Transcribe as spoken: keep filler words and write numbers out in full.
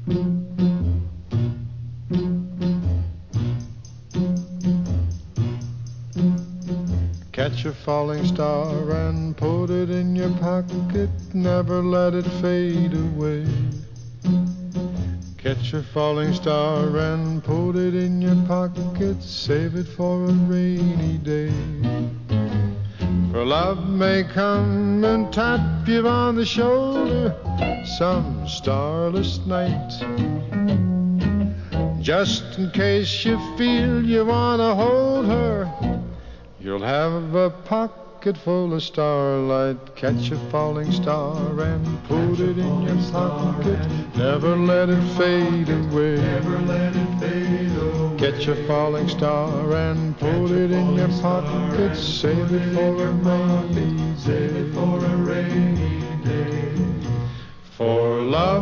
Catch a falling star and put it in your pocket, never let it fade away. Catch a falling star and put it in your pocket, save it for a rainy day. For love may come and tap you on the shoulder some starless night, just in case you feel you want to hold her. You'll have a pocket full of starlight. Catch a falling star and put it in your pocket, never let it fade away. Never let it fade away. Catch a falling star and put it in your pocket, save it for a rainy day. For love